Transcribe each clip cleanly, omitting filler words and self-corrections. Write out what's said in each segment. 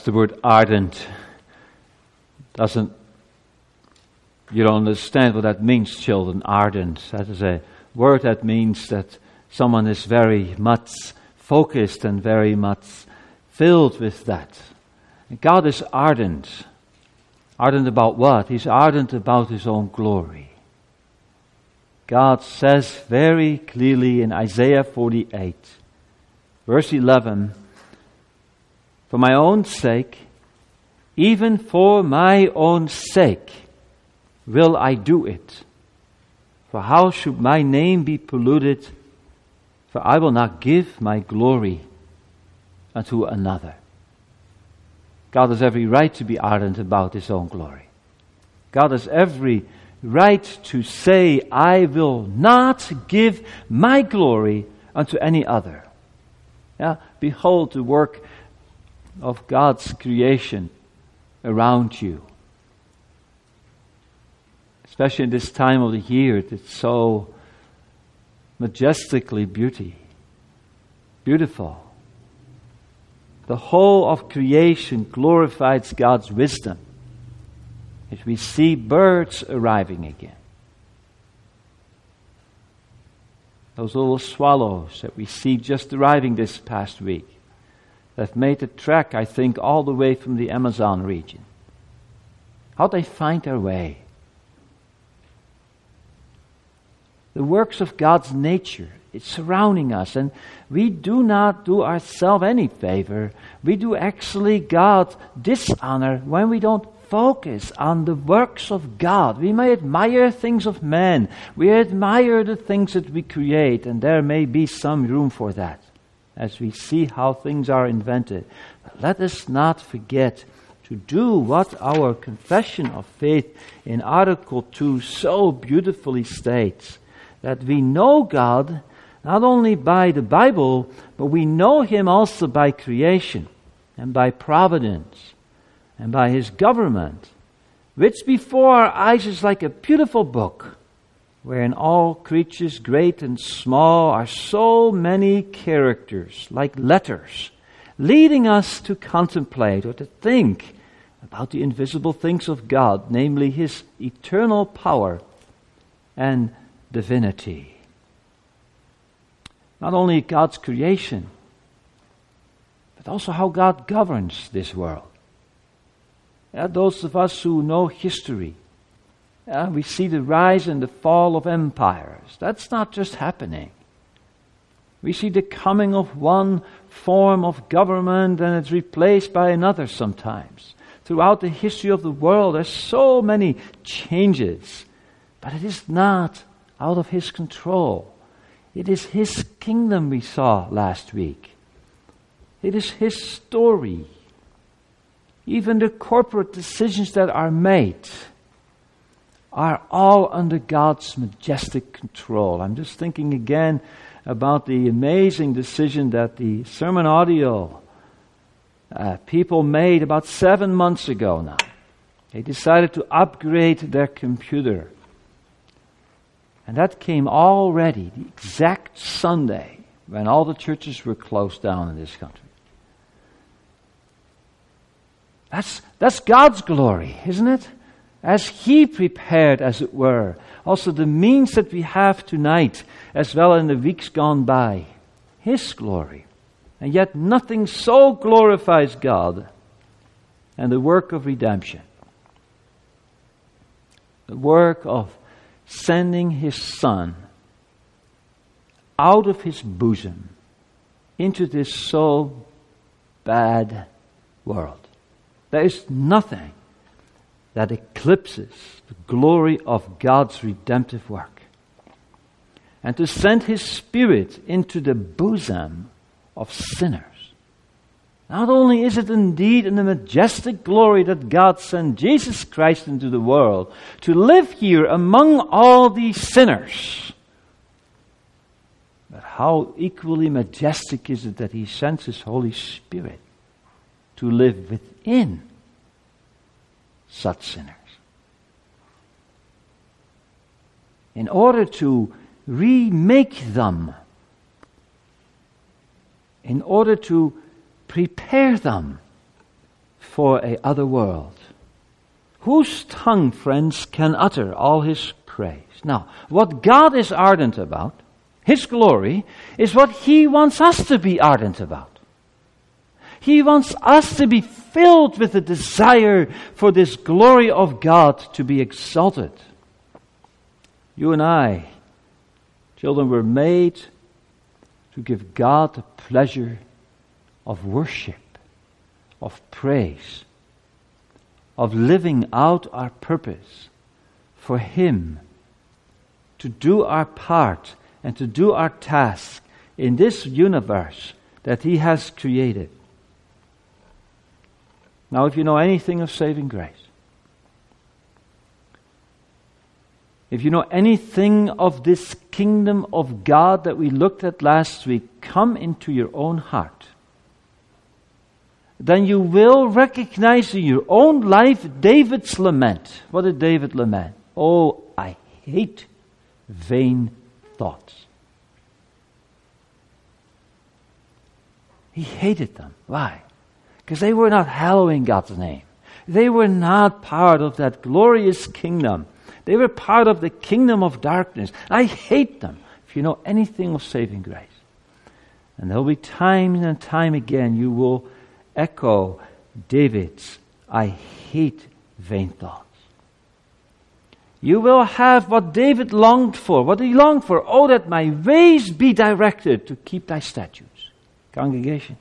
The word ardent you don't understand what that means, children, ardent. That is a word that means that someone is very much focused and very much filled with that. And God is ardent. Ardent about what? He's ardent about His own glory. God says very clearly in Isaiah 48, verse 11, "For my own sake, even for my own sake, will I do it. For how should my name be polluted? For I will not give my glory unto another." God has every right to be ardent about His own glory. God has every right to say, "I will not give my glory unto any other." Yeah? Behold the work of God's creation around you. Especially in this time of the year, it's so majestically beautiful. The whole of creation glorifies God's wisdom. As we see birds arriving again. Those little swallows that we see just arriving this past week. That made the trek, I think, all the way from the Amazon region. How'd they find their way? The works of God's nature, it's surrounding us, and we do not do ourselves any favor. We do actually God dishonor when we don't focus on the works of God. We may admire things of man. We admire the things that we create, and there may be some room for that as we see how things are invented. But let us not forget to do what our confession of faith in Article 2 so beautifully states, that we know God not only by the Bible, but we know Him also by creation and by providence and by His government, which before our eyes is like a beautiful book, wherein all creatures, great and small, are so many characters, like letters, leading us to contemplate or to think about the invisible things of God, namely His eternal power and divinity. Not only God's creation, but also how God governs this world. Those of us who know history, we see the rise and the fall of empires. That's not just happening. We see the coming of one form of government and it's replaced by another sometimes. Throughout the history of the world, there's so many changes, but it is not out of His control. It is His kingdom we saw last week. It is His story. Even the corporate decisions that are made are all under God's majestic control. I'm just thinking again about the amazing decision that the sermon audio people made about 7 months ago now. They decided to upgrade their computer. And that came already the exact Sunday when all the churches were closed down in this country. That's God's glory, isn't it? As He prepared, as it were, also the means that we have tonight, as well in the weeks gone by, His glory. And yet nothing so glorifies God and the work of redemption. The work of sending His Son out of His bosom into this so bad world. There is nothing that eclipses the glory of God's redemptive work. And to send His Spirit into the bosom of sinners. Not only is it indeed in the majestic glory that God sent Jesus Christ into the world to live here among all these sinners, but how equally majestic is it that He sends His Holy Spirit to live within such sinners. In order to remake them, in order to prepare them for a other world. Whose tongue, friends, can utter all His praise? Now, what God is ardent about, His glory, is what He wants us to be ardent about. He wants us to be filled with the desire for this glory of God to be exalted. You and I, children, were made to give God the pleasure of worship, of praise, of living out our purpose for Him, to do our part and to do our task in this universe that He has created. Now, if you know anything of saving grace, if you know anything of this kingdom of God that we looked at last week come into your own heart, then you will recognize in your own life David's lament. What did David lament? Oh, I hate vain thoughts. He hated them. Why? Because they were not hallowing God's name. They were not part of that glorious kingdom. They were part of the kingdom of darkness. I hate them, if you know anything of saving grace. And there will be time and time again you will echo David's, I hate vain thoughts. You will have what David longed for. What he longed for. Oh, that my ways be directed to keep thy statutes. Congregation.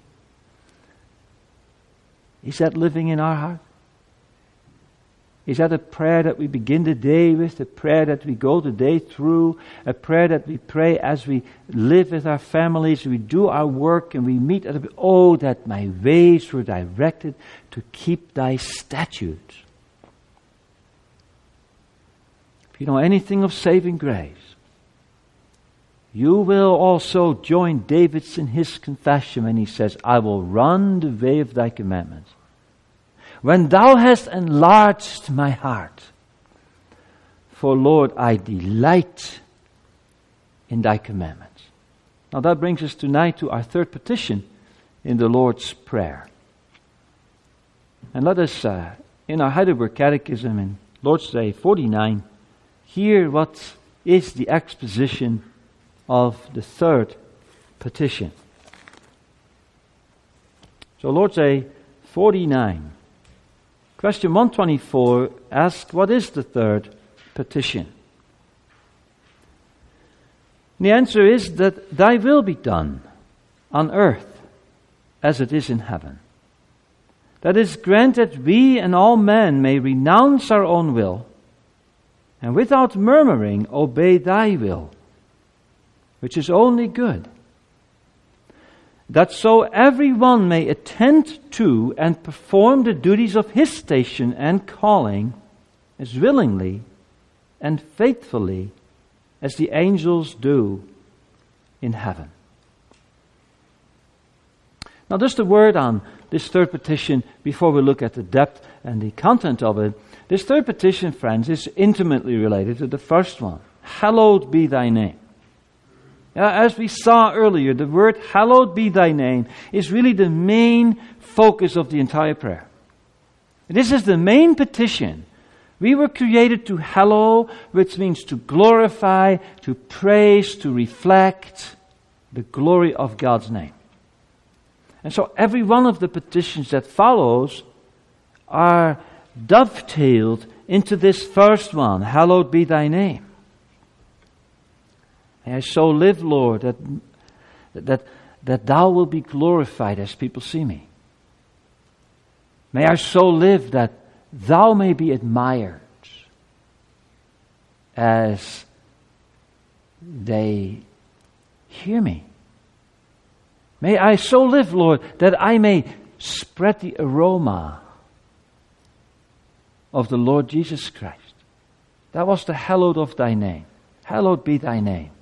Is that living in our heart? Is that a prayer that we begin the day with, a prayer that we go the day through, a prayer that we pray as we live with our families, we do our work and we meet at oh, that my ways were directed to keep thy statutes. If you know anything of saving grace, you will also join David in his confession when he says, I will run the way of thy commandments. When thou hast enlarged my heart, for Lord, I delight in thy commandments. Now that brings us tonight to our third petition in the Lord's Prayer. And let us, in our Heidelberg Catechism in Lord's Day 49, hear what is the exposition of the third petition. So Lord's Day 49. Question 124 asks, what is the third petition? And the answer is that thy will be done on earth as it is in heaven. That is, grant that we and all men may renounce our own will and without murmuring obey thy will, which is only good. That so everyone may attend to and perform the duties of his station and calling as willingly and faithfully as the angels do in heaven. Now just a word on this third petition before we look at the depth and the content of it. This third petition, friends, is intimately related to the first one. Hallowed be thy name. As we saw earlier, the word hallowed be thy name is really the main focus of the entire prayer. This is the main petition. We were created to hallow, which means to glorify, to praise, to reflect the glory of God's name. And so every one of the petitions that follows are dovetailed into this first one, hallowed be thy name. May I so live, Lord, that thou will be glorified as people see me. May I so live that thou may be admired as they hear me. May I so live, Lord, that I may spread the aroma of the Lord Jesus Christ. That was the hallowed of thy name. Hallowed be thy name.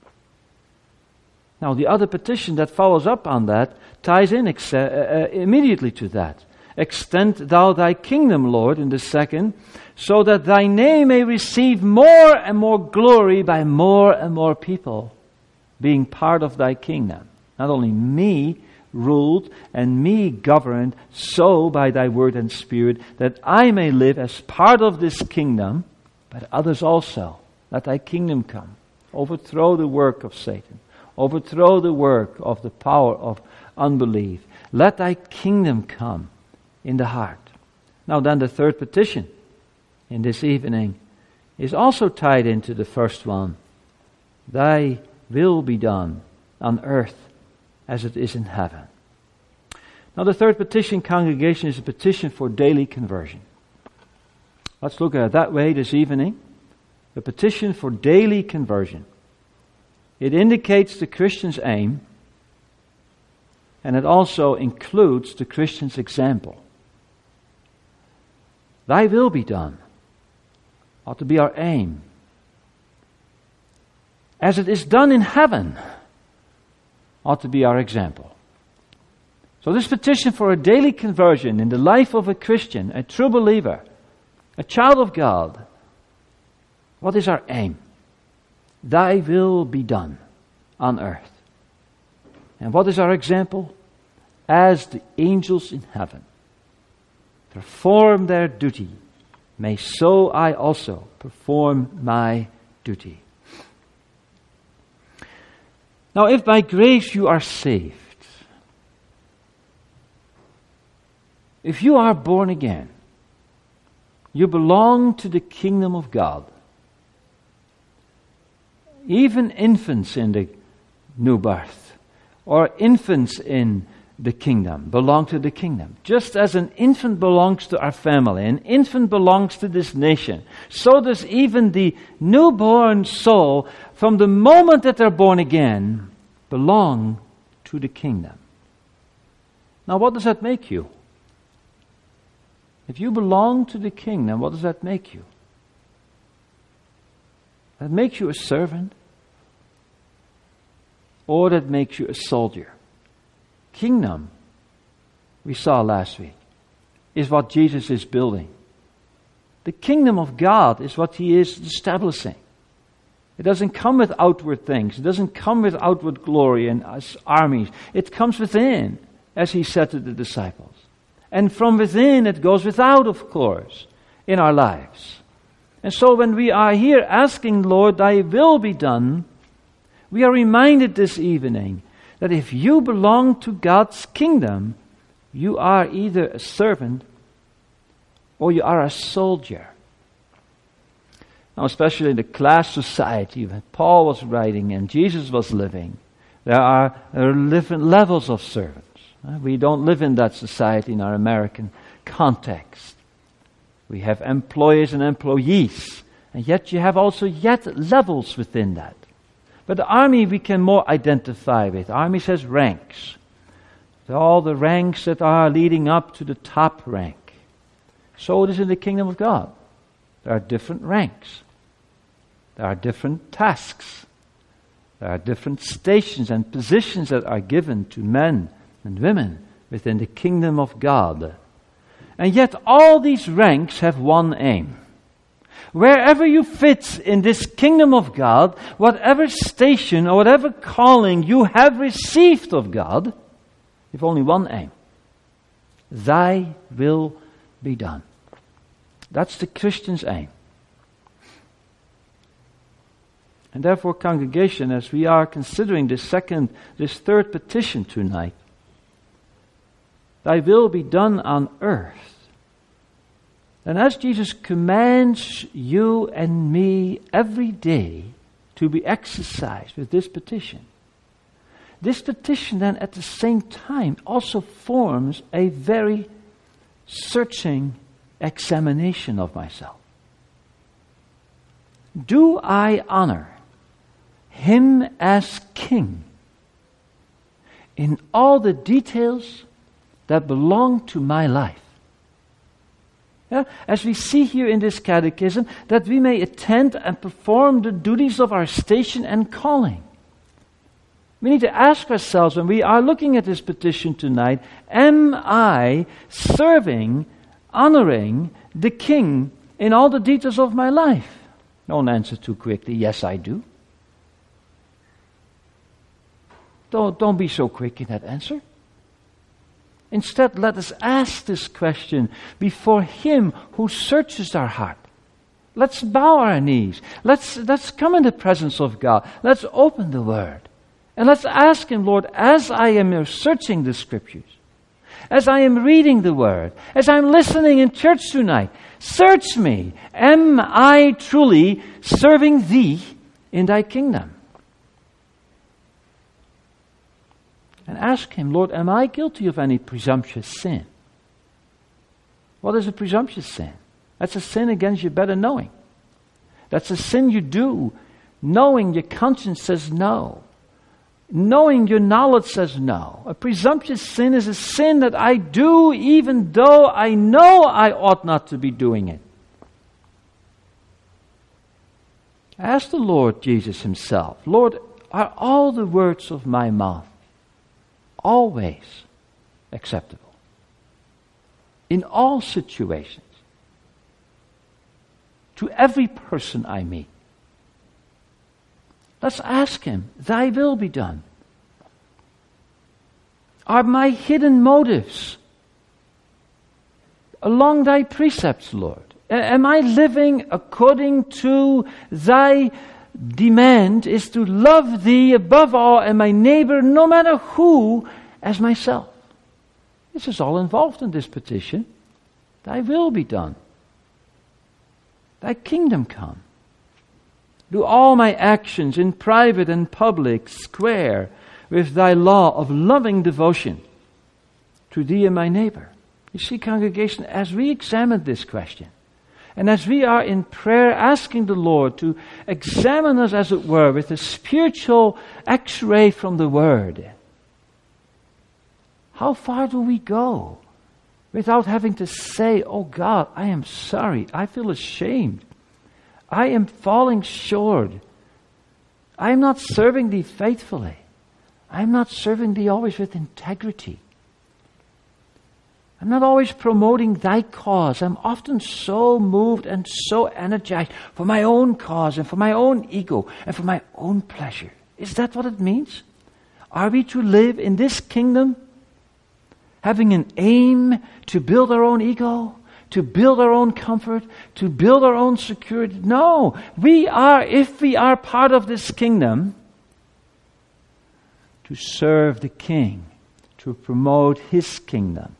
Now, the other petition that follows up on that ties in immediately to that. Extend thou thy kingdom, Lord, in the second, so that thy name may receive more and more glory by more and more people being part of thy kingdom. Not only me, ruled and me governed so by thy word and spirit that I may live as part of this kingdom, but others also. Let thy kingdom come. Overthrow the work of Satan. Overthrow the work of the power of unbelief. Let thy kingdom come in the heart. Now then, the third petition in this evening is also tied into the first one. Thy will be done on earth as it is in heaven. Now the third petition, congregation, is a petition for daily conversion. Let's look at it that way this evening. The petition for daily conversion. It indicates the Christian's aim, and it also includes the Christian's example. Thy will be done ought to be our aim. As it is done in heaven ought to be our example. So this petition for a daily conversion in the life of a Christian, a true believer, a child of God, what is our aim? Thy will be done on earth. And what is our example? As the angels in heaven perform their duty, may so I also perform my duty. Now, if by grace you are saved, if you are born again, you belong to the kingdom of God. Even infants in the new birth, or infants in the kingdom, belong to the kingdom. Just as an infant belongs to our family, an infant belongs to this nation, so does even the newborn soul, from the moment that they're born again, belong to the kingdom. Now, what does that make you? If you belong to the kingdom, what does that make you? That makes you a servant, or that makes you a soldier. Kingdom, we saw last week, is what Jesus is building. The kingdom of God is what He is establishing. It doesn't come with outward things. It doesn't come with outward glory and armies. It comes within, as He said to the disciples. And from within it goes without, of course, in our lives. And so when we are here asking, Lord, thy will be done, we are reminded this evening that if you belong to God's kingdom, you are either a servant or you are a soldier. Now, especially in the class society that Paul was writing and Jesus was living, there are different levels of servants. We don't live in that society in our American context. We have employers and employees, and yet you have also levels within that. But the army we can more identify with. The army has ranks. They're all the ranks that are leading up to the top rank. So it is in the kingdom of God. There are different ranks. There are different tasks. There are different stations and positions that are given to men and women within the kingdom of God. And yet all these ranks have one aim. Wherever you fit in this kingdom of God, whatever station or whatever calling you have received of God, you have only one aim. Thy will be done. That's the Christian's aim. And therefore, congregation, as we are considering this third petition tonight, thy will be done on earth. And as Jesus commands you and me every day to be exercised with this petition then at the same time also forms a very searching examination of myself. Do I honor Him as King in all the details that belong to my life? Yeah, as we see here in this catechism, that we may attend and perform the duties of our station and calling. We need to ask ourselves when we are looking at this petition tonight, am I serving, honoring the King in all the details of my life? Don't answer too quickly, yes I do. Don't be so quick in that answer. Instead, let us ask this question before Him who searches our heart. Let's bow our knees. Let's come in the presence of God. Let's open the Word. And let's ask Him, Lord, as I am searching the Scriptures, as I am reading the Word, as I'm listening in church tonight, search me. Am I truly serving Thee in Thy kingdom? And ask Him, Lord, am I guilty of any presumptuous sin? What is a presumptuous sin? That's a sin against your better knowing. That's a sin you do, knowing your conscience says no. Knowing your knowledge says no. A presumptuous sin is a sin that I do even though I know I ought not to be doing it. Ask the Lord Jesus Himself, Lord, are all the words of my mouth always acceptable? In all situations? To every person I meet? Let's ask Him, Thy will be done. Are my hidden motives along Thy precepts, Lord? Am I living according to Thy demand is to love Thee above all and my neighbor, no matter who, as myself? This is all involved in this petition. Thy will be done. Thy kingdom come. Do all my actions in private and public square with Thy law of loving devotion to Thee and my neighbor? You see, congregation, as we examine this question, and as we are in prayer asking the Lord to examine us, as it were, with a spiritual x-ray from the Word, how far do we go without having to say, oh God, I am sorry, I feel ashamed, I am falling short, I am not serving Thee faithfully, I am not serving Thee always with integrity, I'm not always promoting Thy cause. I'm often so moved and so energized for my own cause and for my own ego and for my own pleasure. Is that what it means? Are we to live in this kingdom having an aim to build our own ego, to build our own comfort, to build our own security? No, we are, if we are part of this kingdom, to serve the King, to promote His kingdom.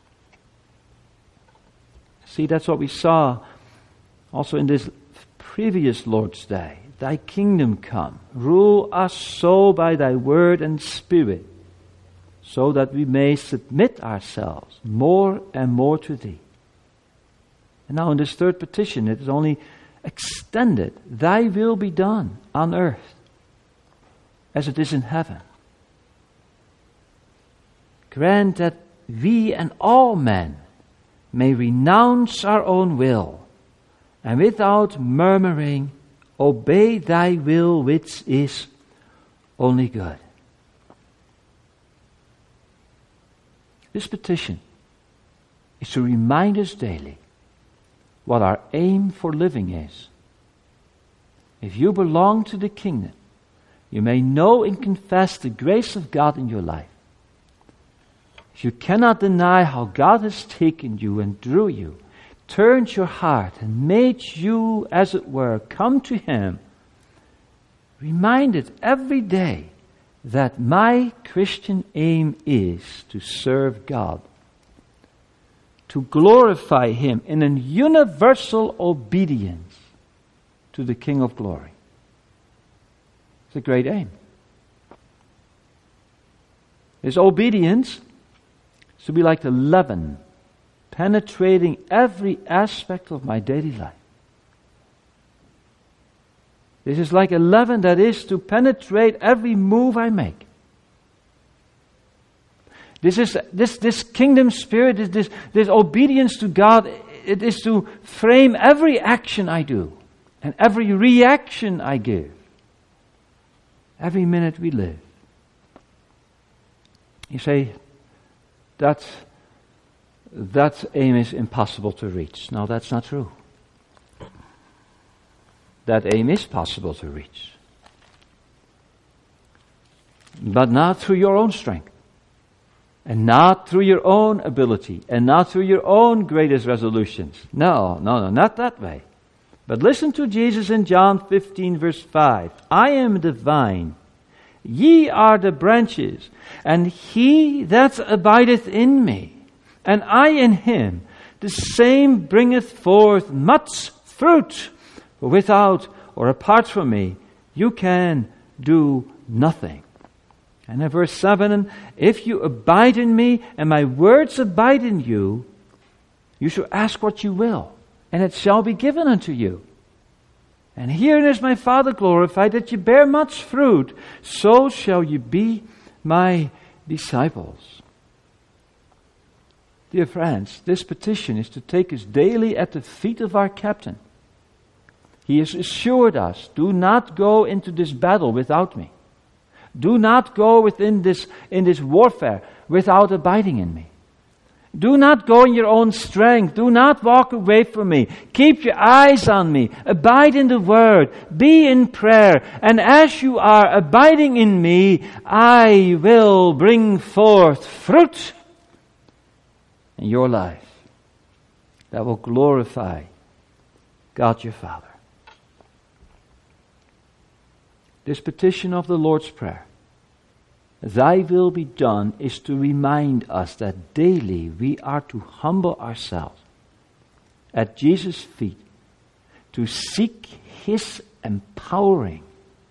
See, that's what we saw also in this previous Lord's Day. Thy kingdom come. Rule us so by Thy word and Spirit, so that we may submit ourselves more and more to Thee. And now in this third petition, it is only extended. Thy will be done on earth as it is in heaven. Grant that we and all men may renounce our own will, and without murmuring, obey Thy will, which is only good. This petition is to remind us daily what our aim for living is. If you belong to the kingdom, you may know and confess the grace of God in your life. If you cannot deny how God has taken you and drew you, turned your heart and made you, as it were, come to Him, reminded every day that my Christian aim is to serve God, to glorify Him in a universal obedience to the King of Glory. It's a great aim. His obedience to be like the leaven, penetrating every aspect of my daily life. This is like a leaven that is to penetrate every move I make. This kingdom spirit, this obedience to God, it is to frame every action I do and every reaction I give, every minute we live. You say, that aim is impossible to reach. No, that's not true. That aim is possible to reach. But not through your own strength. And not through your own ability, and not through your own greatest resolutions. No, not that way. But listen to Jesus in John 15, verse 5. I am the vine, ye are the branches, and he that abideth in me, and I in him, the same bringeth forth much fruit. For without or apart from me, you can do nothing. And in verse 7, if you abide in me, and my words abide in you, you shall ask what you will, and it shall be given unto you. And herein is my Father glorified, that you bear much fruit, so shall you be my disciples. Dear friends, this petition is to take us daily at the feet of our captain. He has assured us, do not go into this battle without me. Do not go in this warfare without abiding in me. Do not go in your own strength. Do not walk away from me. Keep your eyes on me. Abide in the Word. Be in prayer. And as you are abiding in me, I will bring forth fruit in your life that will glorify God your Father. This petition of the Lord's Prayer, Thy will be done, is to remind us that daily we are to humble ourselves at Jesus' feet, to seek His empowering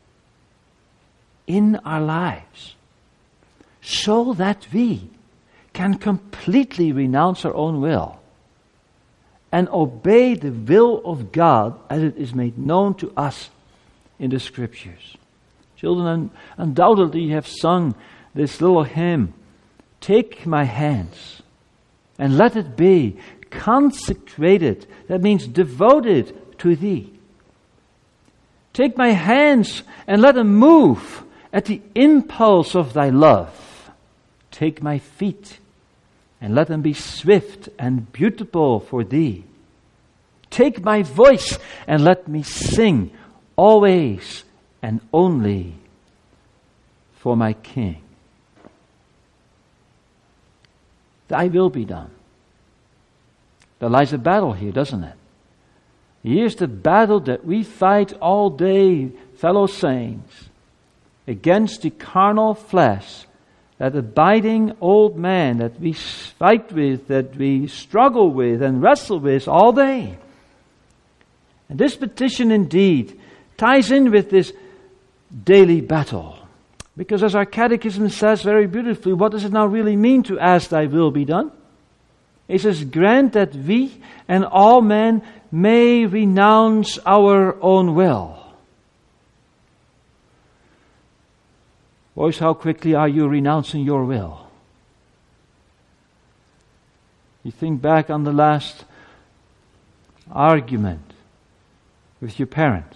in our lives, so that we can completely renounce our own will and obey the will of God as it is made known to us in the Scriptures. Children, undoubtedly you have sung this little hymn, Take my hands and let it be consecrated. That means devoted to Thee. Take my hands and let them move at the impulse of Thy love. Take my feet and let them be swift and beautiful for Thee. Take my voice and let me sing always and only for my King. Thy will be done. There lies a battle here, doesn't it? Here's the battle that we fight all day, fellow saints, against the carnal flesh, that abiding old man that we fight with, that we struggle with and wrestle with all day. And this petition indeed ties in with this daily battle. Because as our catechism says very beautifully, what does it now really mean to ask Thy will be done? It says, grant that we and all men may renounce our own will. Boys, how quickly are you renouncing your will? You think back on the last argument with your parents.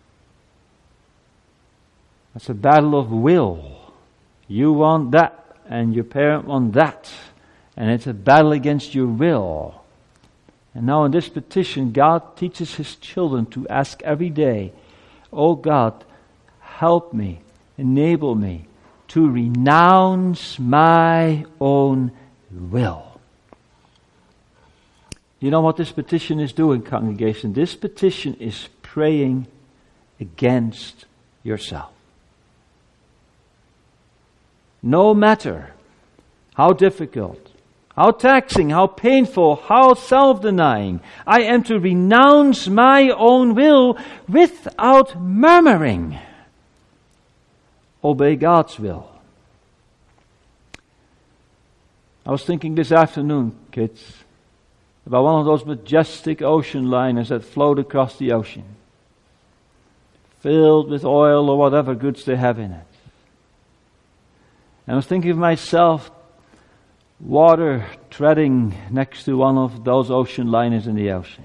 It's a battle of will. You want that, and your parent want that. And it's a battle against your will. And now in this petition, God teaches His children to ask every day, Oh God, help me, enable me to renounce my own will. You know what this petition is doing, congregation? This petition is praying against yourself. No matter how difficult, how taxing, how painful, how self-denying, I am to renounce my own will without murmuring. Obey God's will. I was thinking this afternoon, kids, about one of those majestic ocean liners that float across the ocean, filled with oil or whatever goods they have in it. And I was thinking of myself water treading next to one of those ocean liners in the ocean.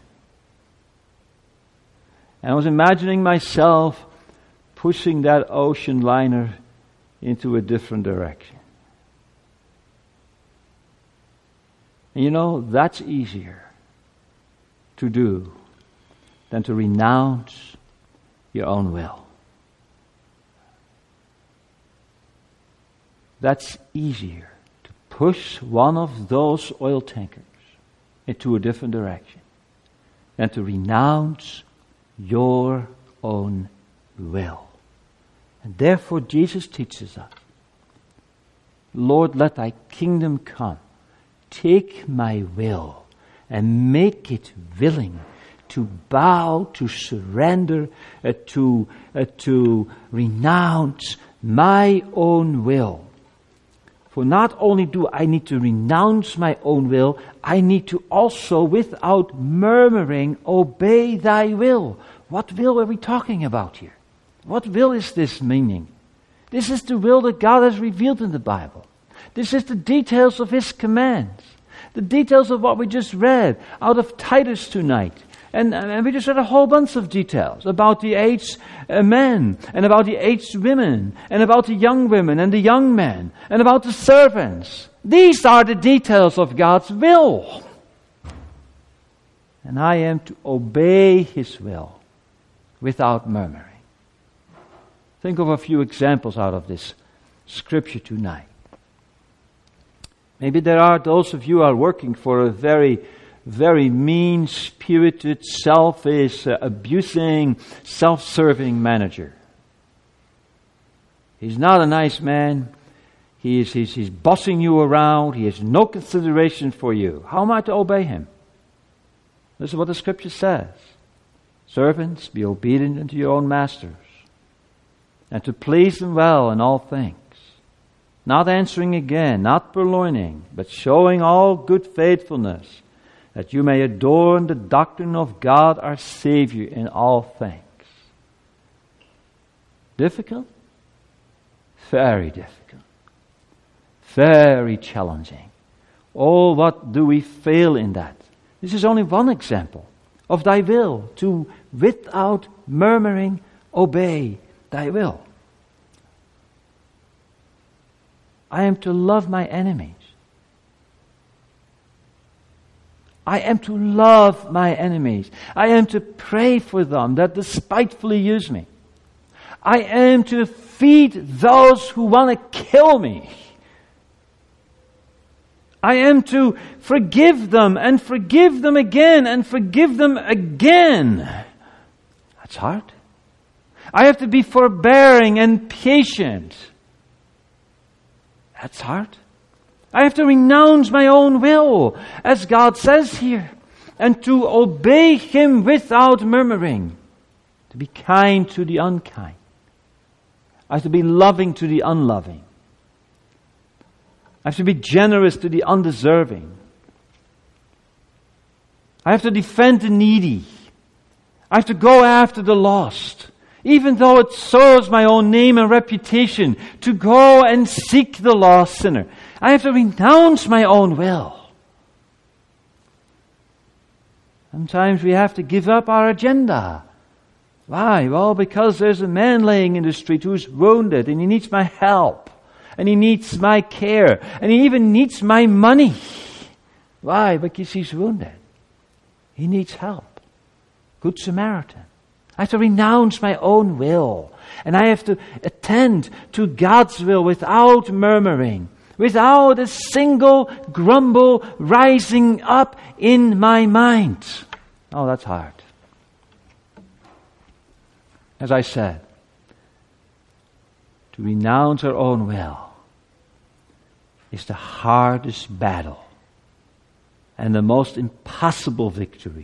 And I was imagining myself pushing that ocean liner into a different direction. And you know, that's easier to do than to renounce your own will. That's easier to push one of those oil tankers into a different direction than to renounce your own will. And therefore Jesus teaches us, Lord, let thy kingdom come. Take my will and make it willing to bow, to surrender, to renounce my own will. For not only do I need to renounce my own will, I need to also, without murmuring, obey thy will. What will are we talking about here? What will is this meaning? This is the will that God has revealed in the Bible. This is the details of His commands. The details of what we just read out of Titus tonight. And we just read a whole bunch of details about the aged men, and about the aged women, and about the young women and the young men, and about the servants. These are the details of God's will. And I am to obey His will without murmuring. Think of a few examples out of this scripture tonight. Maybe there are those of you who are working for a very mean-spirited, selfish, abusing, self-serving manager. He's not a nice man. He's bossing you around. He has no consideration for you. How am I to obey him? This is what the scripture says. Servants, be obedient unto your own masters, and to please them well in all things. Not answering again, not purloining, but showing all good faithfulness, that you may adorn the doctrine of God our Savior in all things. Difficult? Very difficult. Very challenging. Oh, what do we fail in that? This is only one example of thy will, to without murmuring obey thy will. I am to love my enemies. I am to love my enemies. I am to pray for them that despitefully use me. I am to feed those who want to kill me. I am to forgive them and forgive them again and forgive them again. That's hard. I have to be forbearing and patient. That's hard. I have to renounce my own will, as God says here, and to obey Him without murmuring, to be kind to the unkind. I have to be loving to the unloving. I have to be generous to the undeserving. I have to defend the needy. I have to go after the lost. Even though it serves my own name and reputation, to go and seek the lost sinner. I have to renounce my own will. Sometimes we have to give up our agenda. Why? Well, because there's a man laying in the street who's wounded and he needs my help. And he needs my care. And he even needs my money. Why? Because he's wounded. He needs help. Good Samaritan. I have to renounce my own will. And I have to attend to God's will without murmuring. Without a single grumble rising up in my mind. Oh, that's hard. As I said, to renounce our own will is the hardest battle and the most impossible victory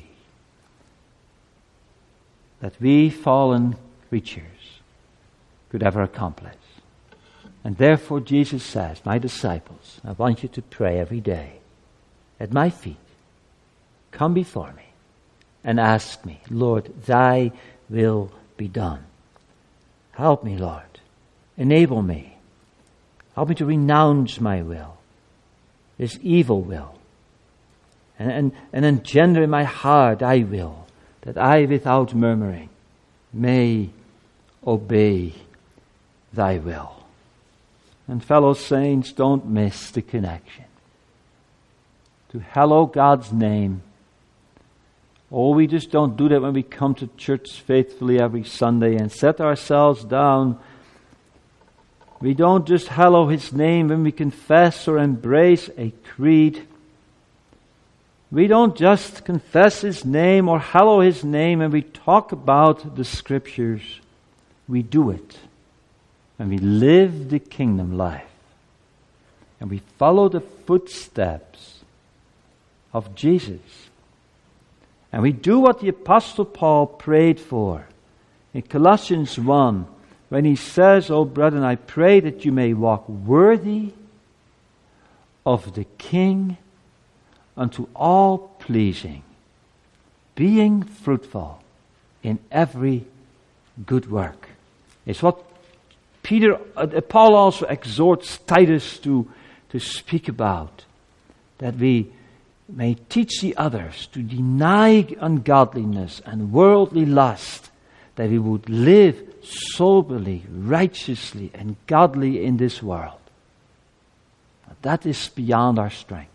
that we fallen creatures could ever accomplish. And therefore Jesus says, my disciples, I want you to pray every day at my feet. Come before me and ask me, Lord, thy will be done. Help me, Lord. Enable me. Help me to renounce my will, this evil will, and engender in my heart thy will, that I, without murmuring, may obey thy will. And fellow saints, don't miss the connection. To hallow God's name. Oh, we just don't do that when we come to church faithfully every Sunday and set ourselves down We don't just hallow His name when we confess or embrace a creed. We don't just confess His name or hallow His name when we talk about the Scriptures. We do it when we live the kingdom life. And we follow the footsteps of Jesus. And we do what the Apostle Paul prayed for in Colossians 1, when he says, "O brethren, I pray that you may walk worthy of the King unto all pleasing, being fruitful in every good work." It's what Paul also exhorts Titus to speak about, that we may teach the others to deny ungodliness and worldly lust, that we would live soberly, righteously, and godly in this world. That is beyond our strength.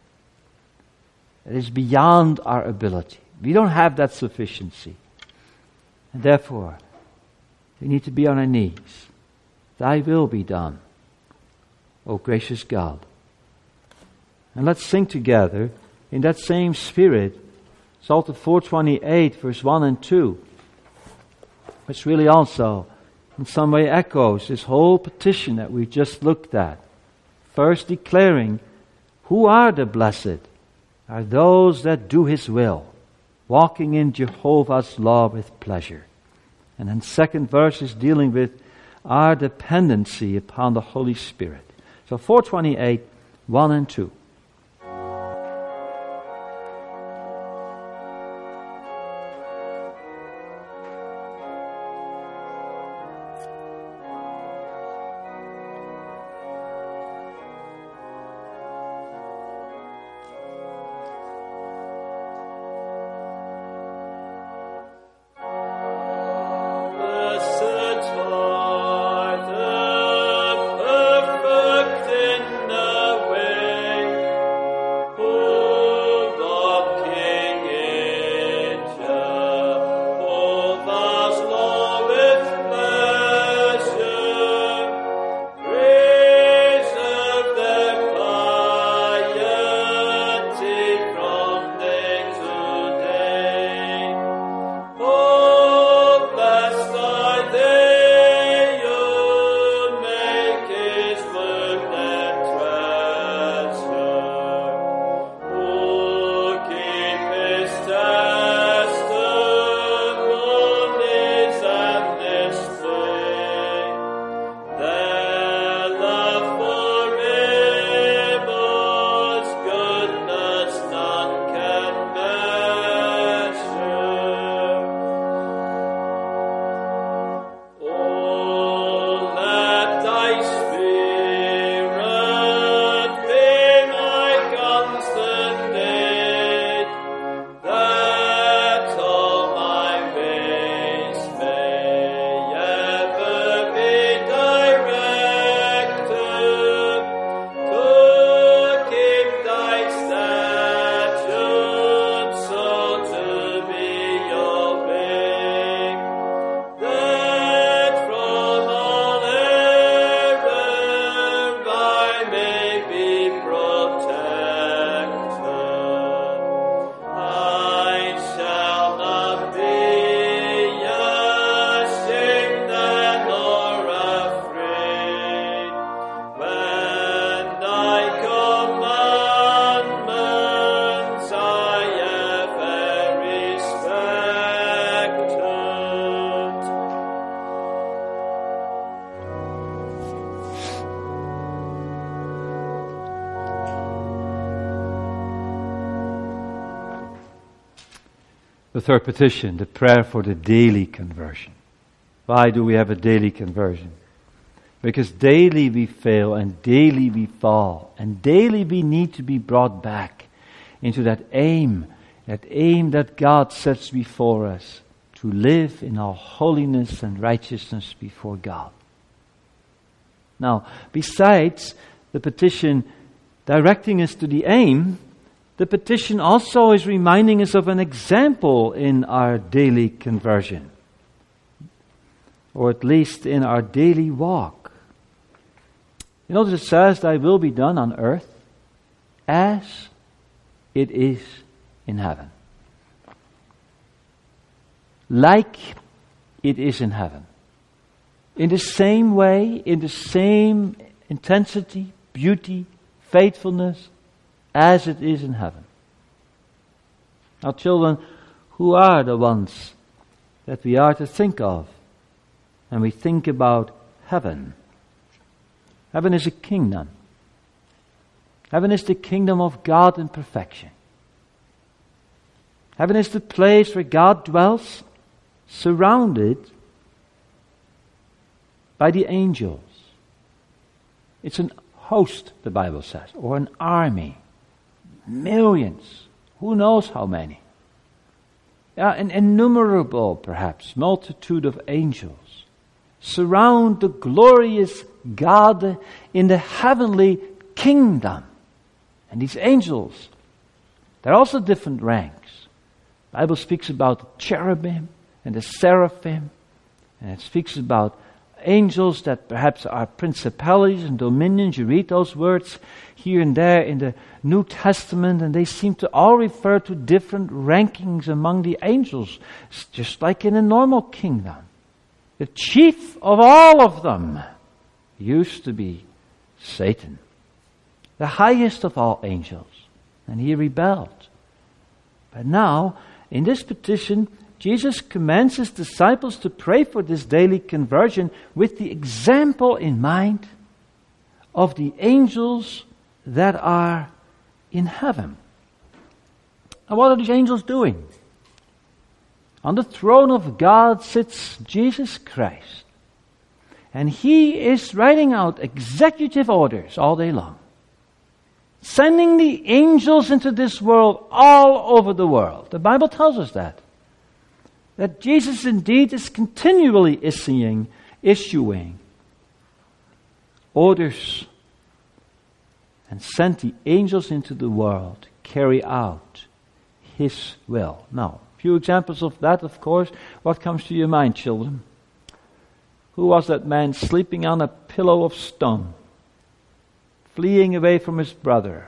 It is beyond our ability. We don't have that sufficiency. And therefore, we need to be on our knees. Thy will be done, O gracious God. And let's sing together in that same spirit, Psalm 428, verse 1 and 2, which really also in some way echoes this whole petition that we just looked at. First declaring, who are the blessed? Are those that do His will, walking in Jehovah's law with pleasure. And then second verse is dealing with our dependency upon the Holy Spirit. So 428, 1 and 2. The third petition, the prayer for the daily conversion. Why do we have a daily conversion? Because daily we fail and daily we fall and daily we need to be brought back into that aim that God sets before us, to live in all holiness and righteousness before God. Now, besides the petition directing us to the aim, the petition also is reminding us of an example in our daily conversion, or at least in our daily walk. You notice it says, thy will be done on earth as it is in heaven. Like it is in heaven. In the same way, in the same intensity, beauty, faithfulness, as it is in heaven. Now, children, who are the ones that we are to think of when we think about heaven? Heaven is a kingdom. Heaven is the kingdom of God in perfection. Heaven is the place where God dwells, surrounded by the angels. It's an host, the Bible says, or an army. Millions. Who knows how many? An innumerable, perhaps, multitude of angels surround the glorious God in the heavenly kingdom. And these angels, they're also different ranks. The Bible speaks about the cherubim and the seraphim, and it speaks about angels that perhaps are principalities and dominions. You read those words here and there in the New Testament, and they seem to all refer to different rankings among the angels, just like in a normal kingdom. The chief of all of them used to be Satan, the highest of all angels, and he rebelled. But now, in this petition, Jesus commands his disciples to pray for this daily conversion with the example in mind of the angels that are in heaven. And what are these angels doing? On the throne of God sits Jesus Christ. And he is writing out executive orders all day long, sending the angels into this world all over the world. The Bible tells us that Jesus indeed is continually issuing orders and sent the angels into the world to carry out his will. Now, a few examples of that, of course. What comes to your mind, children? Who was that man sleeping on a pillow of stone, fleeing away from his brother?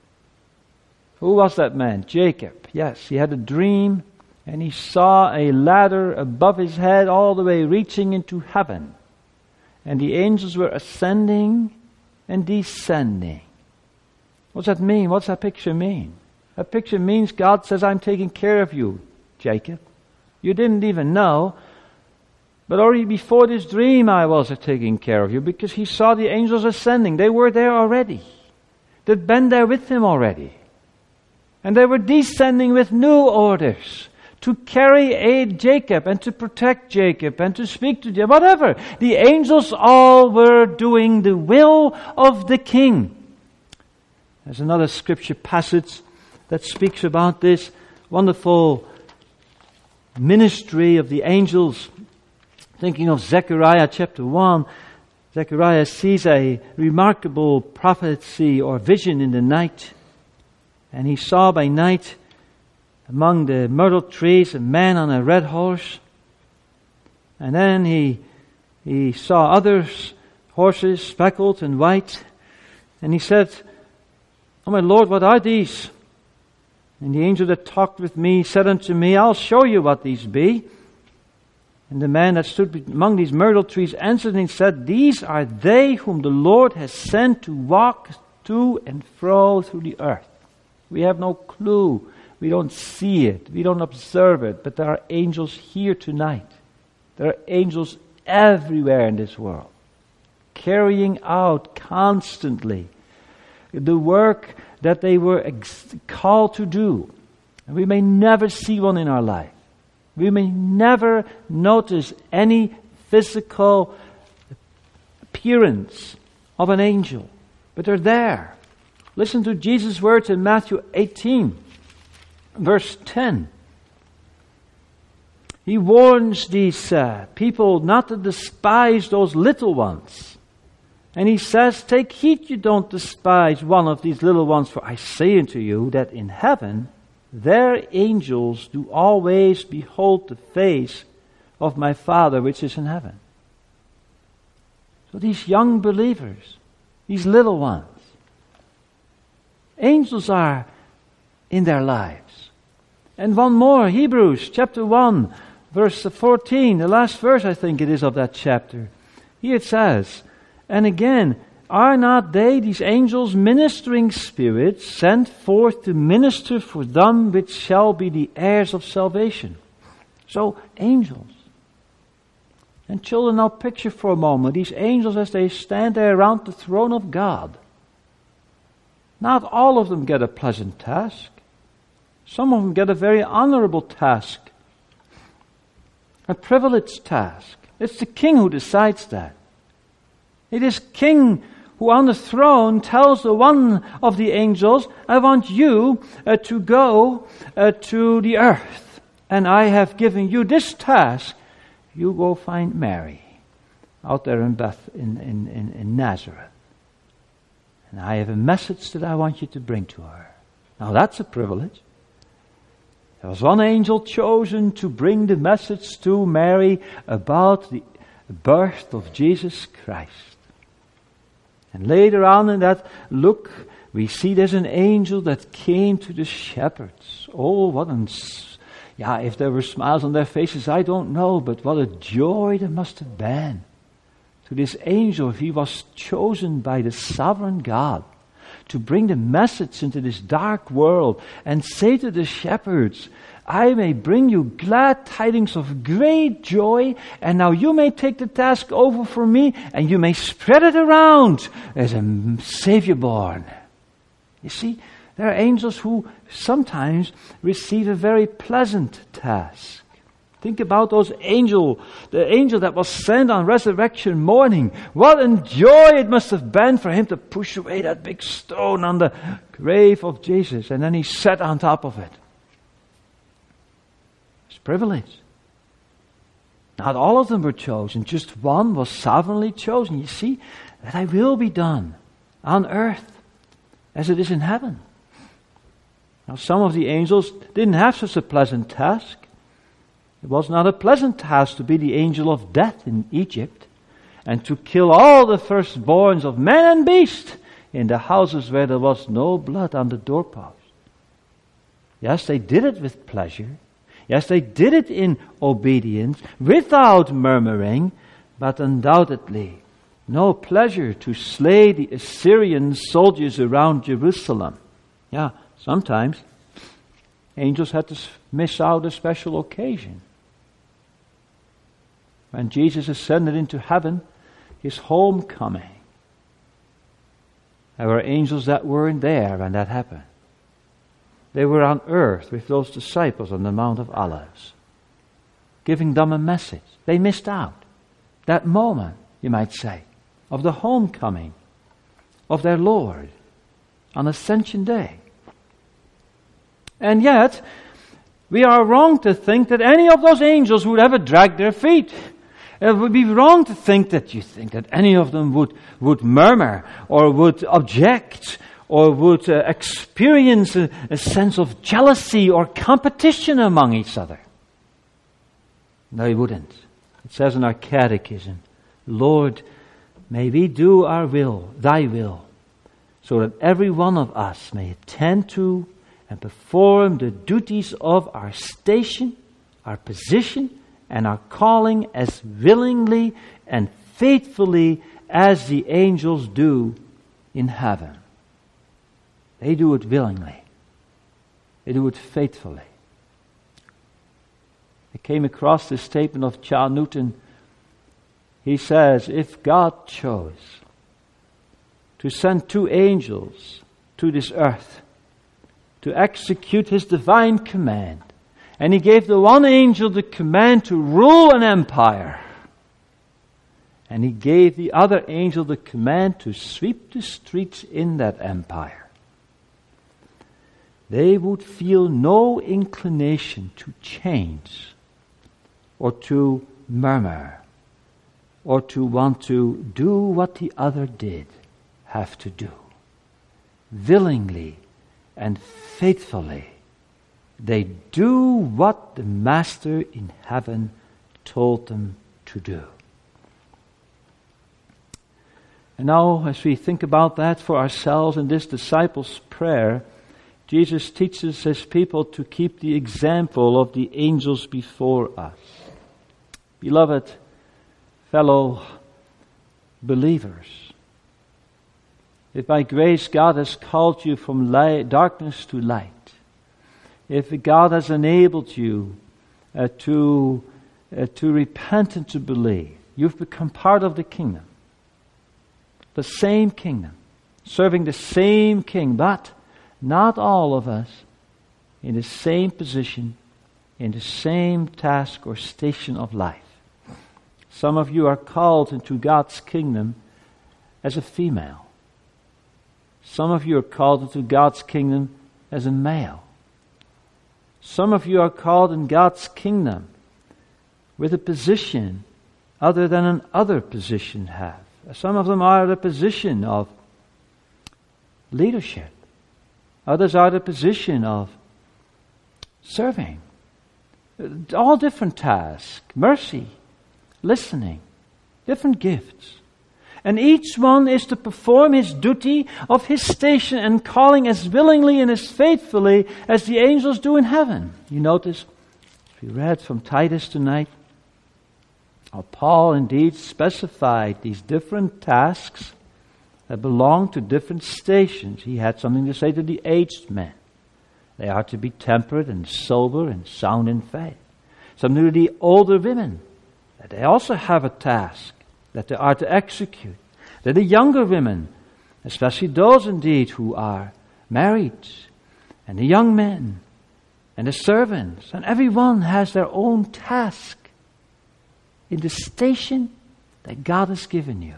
Who was that man? Jacob. Yes, he had a dream, and he saw a ladder above his head all the way reaching into heaven. And the angels were ascending and descending. What's that mean? What's that picture mean? That picture means God says, I'm taking care of you, Jacob. You didn't even know, but already before this dream I was taking care of you, because he saw the angels ascending. They were there already. They'd been there with him already. And they were descending with new orders to carry aid Jacob and to protect Jacob and to speak to Jacob, whatever. The angels all were doing the will of the king. There's another scripture passage that speaks about this wonderful ministry of the angels. Thinking of Zechariah chapter 1, Zechariah sees a remarkable prophecy or vision in the night. And he saw by night among the myrtle trees a man on a red horse. And then he saw others, horses speckled and white. And he said, "Oh my Lord, what are these?" And the angel that talked with me said unto me, "I'll show you what these be." And the man that stood among these myrtle trees answered and said, "These are they whom the Lord has sent to walk to and fro through the earth." We have no clue. We don't see it. We don't observe it. But there are angels here tonight. There are angels everywhere in this world, carrying out constantly the work that they were called to do. And we may never see one in our life. We may never notice any physical appearance of an angel, but they're there. Listen to Jesus' words in Matthew 18, verse 10. He warns these people not to despise those little ones. And he says, "Take heed you don't despise one of these little ones, for I say unto you that in heaven their angels do always behold the face of my Father which is in heaven." So these young believers these little ones. Angels are in their lives. And one more, Hebrews chapter 1, verse 14, the last verse I think it is of that chapter. Here it says, and again, are not they, these angels, ministering spirits, sent forth to minister for them which shall be the heirs of salvation? So, angels. And children, now picture for a moment these angels as they stand there around the throne of God. Not all of them get a pleasant task. Some of them get a very honorable task. A privileged task. It's the king who decides that. It is king who on the throne tells the one of the angels, I want you to go to the earth. And I have given you this task. You go find Mary out there in Nazareth. And I have a message that I want you to bring to her. Now that's a privilege. There was one angel chosen to bring the message to Mary about the birth of Jesus Christ. And later on in that look, we see there's an angel that came to the shepherds. Oh, if there were smiles on their faces, I don't know, but what a joy there must have been to this angel if he was chosen by the sovereign God to bring the message into this dark world and say to the shepherds, I may bring you glad tidings of great joy, and now you may take the task over for me, and you may spread it around. There's a Savior born. You see, there are angels who sometimes receive a very pleasant task. Think about the angel that was sent on resurrection morning. What a joy it must have been for him to push away that big stone on the grave of Jesus, and then he sat on top of it. It's privilege. Not all of them were chosen. Just one was sovereignly chosen. You see, that thy will be done on earth as it is in heaven. Now, some of the angels didn't have such a pleasant task. It was not a pleasant task to be the angel of death in Egypt and to kill all the firstborns of man and beast in the houses where there was no blood on the doorpost. Yes, they did it with pleasure. Yes, they did it in obedience, without murmuring, but undoubtedly no pleasure to slay the Assyrian soldiers around Jerusalem. Yeah, sometimes angels had to miss out a special occasion. When Jesus ascended into heaven, his homecoming, there were angels that weren't there when that happened. They were on earth with those disciples on the Mount of Olives, giving them a message. They missed out that moment, you might say, of the homecoming of their Lord on Ascension Day. And yet, we are wrong to think that any of those angels would ever drag their feet. It would be wrong to think that any of them would murmur or would object or would experience a sense of jealousy or competition among each other. No, he wouldn't. It says in our catechism, Lord, may we do our will, thy will, so that every one of us may attend to and perform the duties of our station, our position, and our calling as willingly and faithfully as the angels do in heaven. They do it willingly. They do it faithfully. I came across this statement of John Newton. He says, if God chose to send 2 angels to this earth to execute his divine command, and he gave the one angel the command to rule an empire, and he gave the other angel the command to sweep the streets in that empire, they would feel no inclination to change or to murmur or to want to do what the other did have to do. Willingly and faithfully, they do what the Master in heaven told them to do. And now, as we think about that for ourselves in this disciples' prayer, Jesus teaches his people to keep the example of the angels before us. Beloved fellow believers, if by grace God has called you from darkness to light, if God has enabled you to repent and to believe, you've become part of the kingdom. The same kingdom, serving the same king, but not all of us in the same position, in the same task or station of life. Some of you are called into God's kingdom as a female. Some of you are called into God's kingdom as a male. Some of you are called in God's kingdom with a position other than another position have. Some of them are the position of leadership. Others are the position of serving. All different tasks. Mercy, listening, different gifts. And each one is to perform his duty of his station and calling as willingly and as faithfully as the angels do in heaven. You notice, as we read from Titus tonight, how Paul indeed specified these different tasks that belong to different stations. He had something to say to the aged men. They are to be temperate and sober and sound in faith. Something to the older women, that they also have a task that they are to execute. That the younger women, especially those indeed who are married, and the young men, and the servants, and everyone has their own task in the station that God has given you.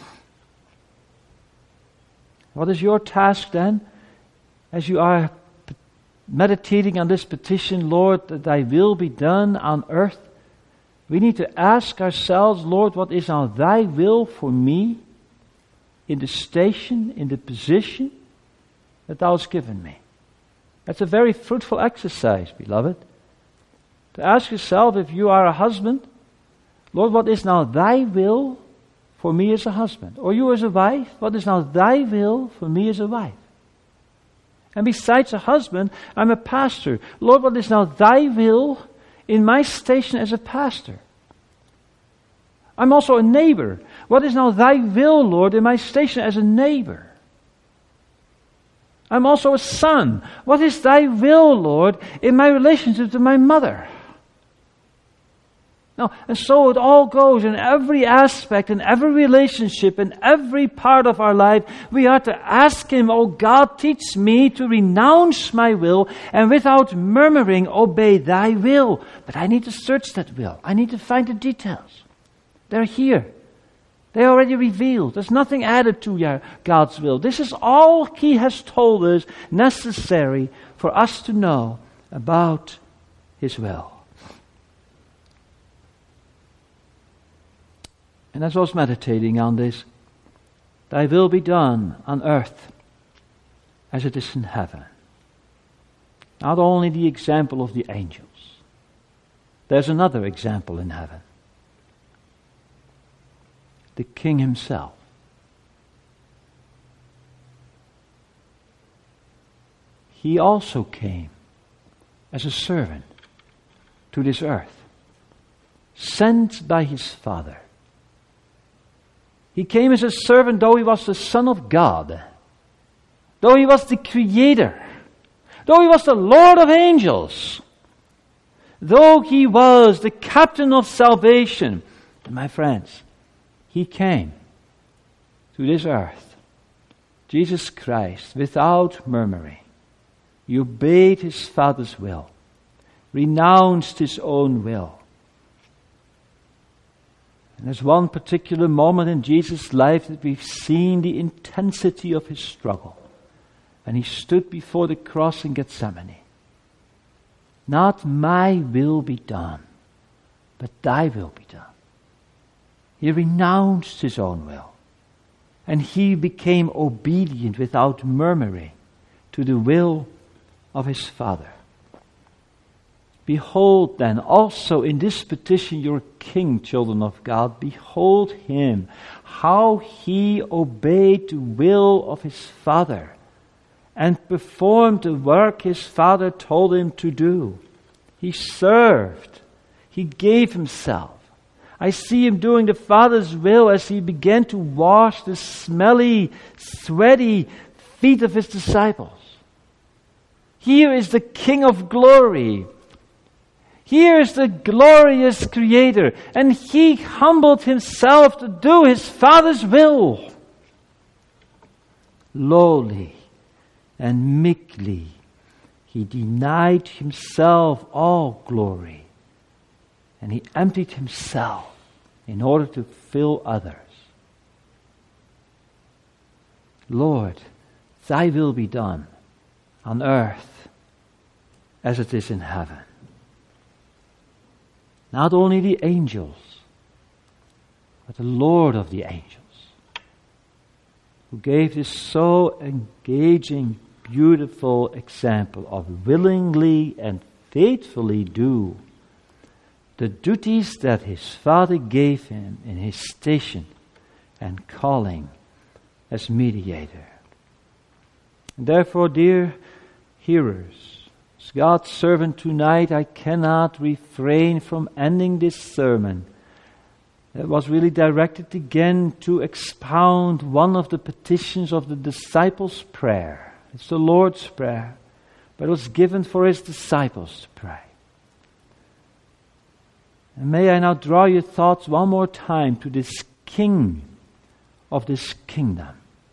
What is your task then, as you are meditating on this petition, Lord, that thy will be done on earth? We need to ask ourselves, Lord, what is now thy will for me in the station, in the position that thou hast given me? That's a very fruitful exercise, beloved. To ask yourself, if you are a husband, Lord, what is now thy will for me as a husband? Or you as a wife, what is now thy will for me as a wife? And besides a husband, I'm a pastor. Lord, what is now thy will in my station as a pastor? I'm also a neighbor. What is now thy will, Lord, in my station as a neighbor? I'm also a son. What is thy will, Lord, in my relationship to my mother? No, and so it all goes in every aspect, in every relationship, in every part of our life. We are to ask Him, oh God, teach me to renounce my will and without murmuring obey thy will. But I need to search that will. I need to find the details. They're here. They're already revealed. There's nothing added to God's will. This is all He has told us necessary for us to know about His will. And as I was meditating on this, thy will be done on earth as it is in heaven. Not only the example of the angels. There's another example in heaven. The King himself. He also came as a servant to this earth, sent by his Father. He came as a servant, though he was the Son of God, though he was the Creator, though he was the Lord of angels, though he was the captain of salvation. And my friends, He came to this earth, Jesus Christ, without murmuring. He obeyed his Father's will, renounced his own will. And there's one particular moment in Jesus' life that we've seen the intensity of his struggle. And he stood before the cross in Gethsemane. Not my will be done, but thy will be done. He renounced his own will. And he became obedient without murmuring to the will of his Father. Behold then also in this petition your King, children of God. Behold him, how he obeyed the will of his Father and performed the work his Father told him to do. He served. He gave himself. I see him doing the Father's will as he began to wash the smelly, sweaty feet of his disciples. Here is the King of glory. Here is the glorious Creator, and he humbled himself to do his Father's will. Lowly and meekly, he denied himself all glory, and he emptied himself in order to fill others. Lord, thy will be done on earth as it is in heaven. Not only the angels, but the Lord of the angels, who gave this so engaging, beautiful example of willingly and faithfully do the duties that his Father gave him in his station and calling as mediator. And therefore, dear hearers, as God's servant tonight, I cannot refrain from ending this sermon that was really directed again to expound one of the petitions of the disciples' prayer. It's the Lord's Prayer, but it was given for his disciples to pray. And may I now draw your thoughts one more time to this King of this kingdom.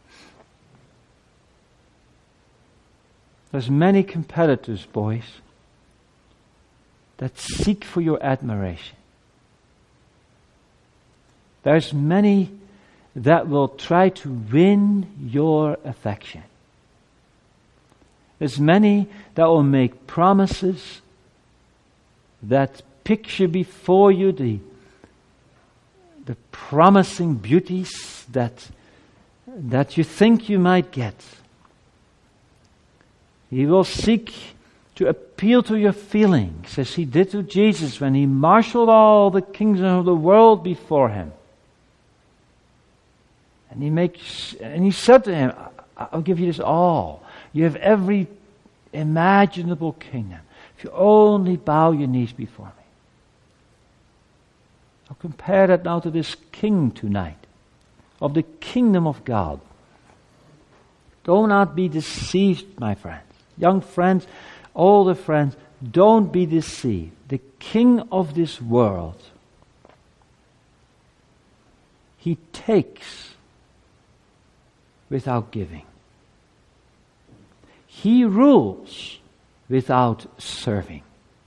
There's many competitors, boys, that seek for your admiration. There's many that will try to win your affection. There's many that will make promises that picture before you the promising beauties that you think you might get. He will seek to appeal to your feelings, as he did to Jesus when he marshaled all the kingdoms of the world before him. And he said to him, I'll give you this all. You have every imaginable kingdom. If you only bow your knees before me. I'll compare that now to this king tonight, of the kingdom of God. Do not be deceived, my friends. Young friends, older friends, don't be deceived. The king of this world, he takes without giving. He rules without serving.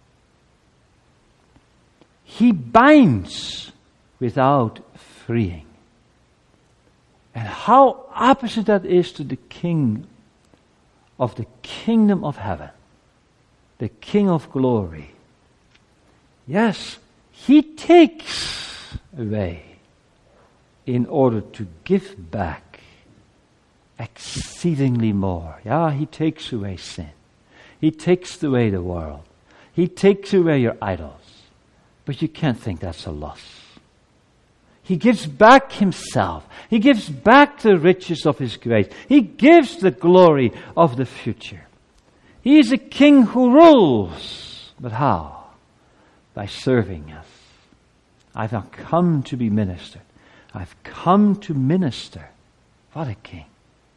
He binds without freeing. And how opposite that is to the king of the kingdom of heaven, the King of glory. Yes, he takes away in order to give back exceedingly more. Yeah, he takes away sin. He takes away the world. He takes away your idols. But you can't think that's a loss. He gives back himself. He gives back the riches of his grace. He gives the glory of the future. He is a king who rules. But how? By serving us. I've not come to be ministered. I've come to minister. What a king.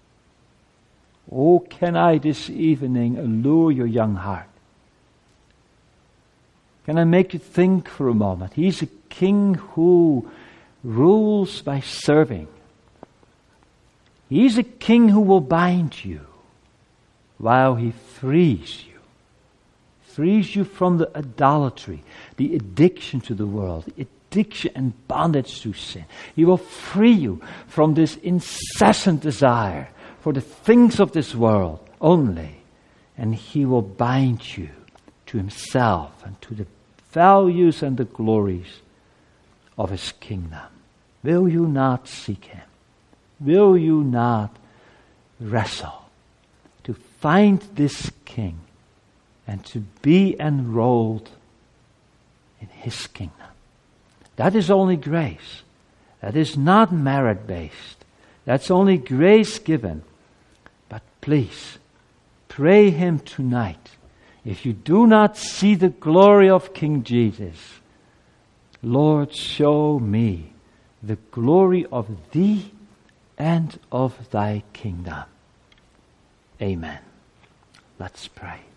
Oh, can I this evening allure your young heart? Can I make you think for a moment? He's a king who rules by serving. He's a king who will bind you while he frees you. Frees you from the idolatry, the addiction to the world, the addiction and bondage to sin. He will free you from this incessant desire for the things of this world only. And he will bind you to himself and to the values and the glories of his kingdom. Will you not seek him? Will you not wrestle to find this king and to be enrolled in His kingdom. That is only grace. That is not merit-based. That's only grace given. But please, pray Him tonight. If you do not see the glory of King Jesus, Lord, show me the glory of Thee and of Thy kingdom. Amen. Let's pray.